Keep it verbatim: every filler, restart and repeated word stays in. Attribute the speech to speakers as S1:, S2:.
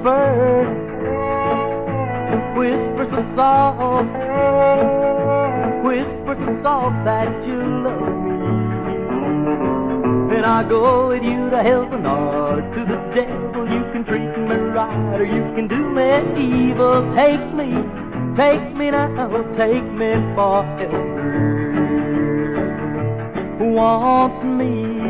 S1: bird whispers so soft, whispers so soft that you love me. And I go with you to hell or to the devil. You can treat me right or you can do me evil. Take me, take me now, take me forever. Want me